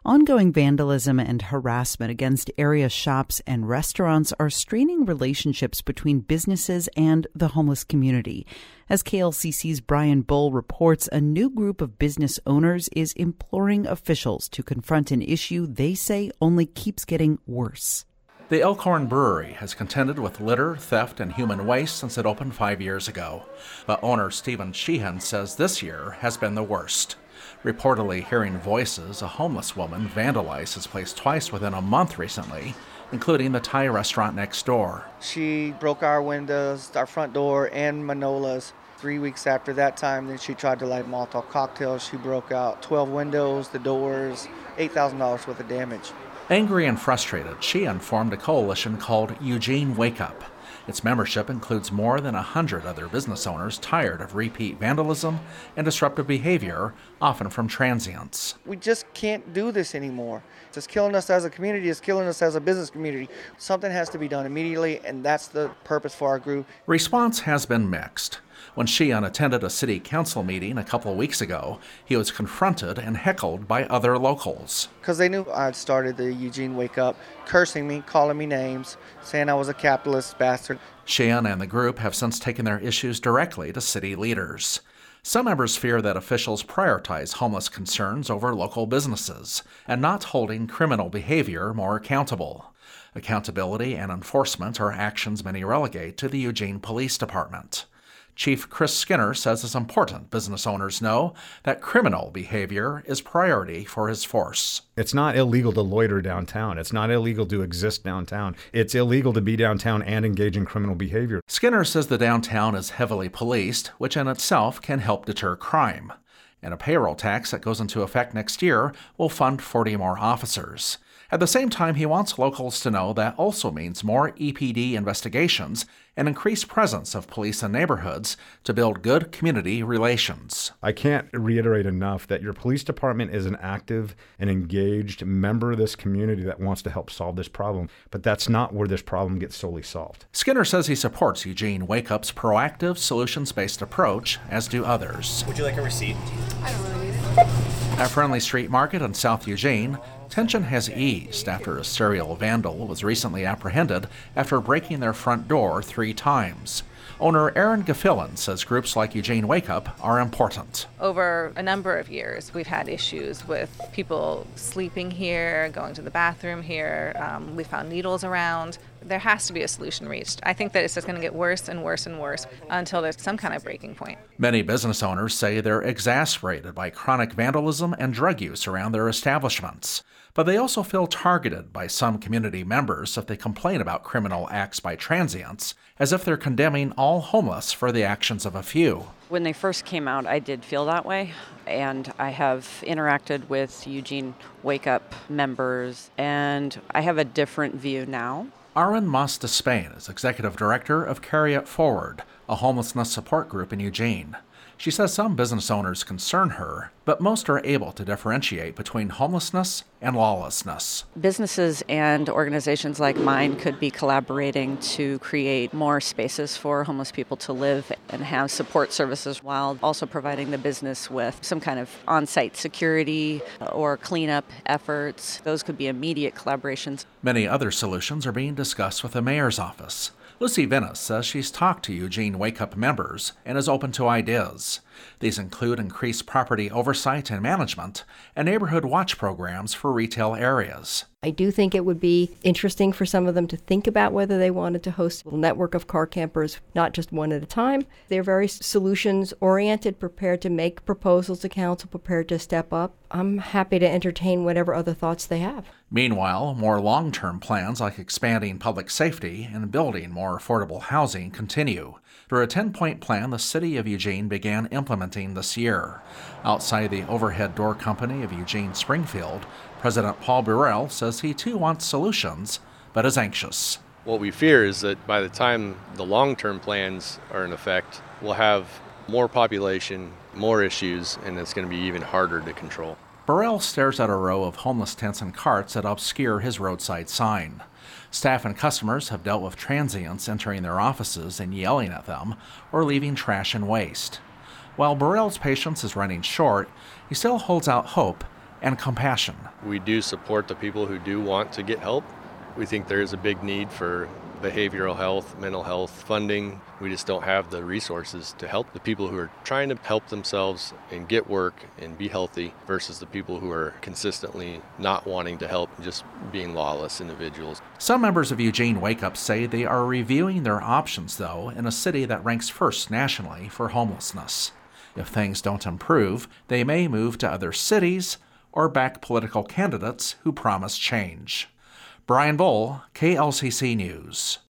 Ongoing vandalism and harassment against area shops and restaurants are straining relationships between businesses and the homeless community. As KLCC's Brian Bull reports, a new group of business owners is imploring officials to confront an issue they say only keeps getting worse. The Elkhorn Brewery has contended with litter, theft, and human waste since it opened 5 years ago. But owner Stephen Sheehan says this year has been the worst. Reportedly hearing voices, a homeless woman vandalized his place twice within a month recently, including the Thai restaurant next door. She broke our windows, our front door, and Manola's. 3 weeks after that time, then she tried to light Molotov cocktails. She broke out 12 windows, the doors, $8,000 worth of damage. Angry and frustrated, Sheehan formed a coalition called Eugene Wake Up. Its membership includes more than 100 other business owners tired of repeat vandalism and disruptive behavior, often from transients. We just can't do this anymore. It's killing us as a community. It's killing us as a business community. Something has to be done immediately, and that's the purpose for our group. Response has been mixed. When Sheehan attended a city council meeting a couple of weeks ago, he was confronted and heckled by other locals. Because they knew I'd started the Eugene Wake Up, cursing me, calling me names, saying I was a capitalist bastard. Sheehan and the group have since taken their issues directly to city leaders. Some members fear that officials prioritize homeless concerns over local businesses and not holding criminal behavior more accountable. Accountability and enforcement are actions many relegate to the Eugene Police Department. Chief Chris Skinner says it's important business owners know that criminal behavior is priority for his force. It's not illegal to loiter downtown. It's not illegal to exist downtown. It's illegal to be downtown and engage in criminal behavior. Skinner says the downtown is heavily policed, which in itself can help deter crime. And a payroll tax that goes into effect next year will fund 40 more officers. At the same time, he wants locals to know that also means more EPD investigations and increased presence of police in neighborhoods to build good community relations. I can't reiterate enough that your police department is an active and engaged member of this community that wants to help solve this problem, but that's not where this problem gets solely solved. Skinner says he supports Eugene Wake Up's proactive, solutions-based approach, as do others. Would you like a receipt? I don't really need it. At Friendly Street Market in South Eugene, tension has eased after a serial vandal was recently apprehended after breaking their front door 3 times. Owner Aaron Gaffilan says groups like Eugene Wake Up are important. Over a number of years, we've had issues with people sleeping here, going to the bathroom here. We found needles around. There has to be a solution reached. I think that it's just going to get worse and worse and worse until there's some kind of breaking point. Many business owners say they're exasperated by chronic vandalism and drug use around their establishments. But they also feel targeted by some community members if they complain about criminal acts by transients, as if they're condemning all homeless for the actions of a few. When they first came out, I did feel that way, and I have interacted with Eugene Wake Up members, and I have a different view now. Aaron Mas de Spain is executive director of Carry It Forward, a homelessness support group in Eugene. She says some business owners concern her, but most are able to differentiate between homelessness and lawlessness. Businesses and organizations like mine could be collaborating to create more spaces for homeless people to live and have support services while also providing the business with some kind of on-site security or cleanup efforts. Those could be immediate collaborations. Many other solutions are being discussed with the mayor's office. Lucy Venus says she's talked to Eugene Wake Up members and is open to ideas. These include increased property oversight and management and neighborhood watch programs for retail areas. I do think it would be interesting for some of them to think about whether they wanted to host a network of car campers, not just one at a time. They're very solutions-oriented, prepared to make proposals to council, prepared to step up. I'm happy to entertain whatever other thoughts they have. Meanwhile, more long-term plans like expanding public safety and building more affordable housing continue. Through a 10-point plan the city of Eugene began implementing this year. Outside the overhead door company of Eugene Springfield, President Paul Burrell says he too wants solutions, but is anxious. What we fear is that by the time the long-term plans are in effect, we'll have more population, more issues, and it's going to be even harder to control. Burrell stares at a row of homeless tents and carts that obscure his roadside sign. Staff and customers have dealt with transients entering their offices and yelling at them or leaving trash and waste. While Burrell's patience is running short, he still holds out hope and compassion. We do support the people who do want to get help. We think there is a big need for behavioral health, mental health funding. We just don't have the resources to help the people who are trying to help themselves and get work and be healthy versus the people who are consistently not wanting to help, just being lawless individuals. Some members of Eugene Wake Up say they are reviewing their options, though, in a city that ranks first nationally for homelessness. If things don't improve, they may move to other cities or back political candidates who promise change. Brian Bull, KLCC News.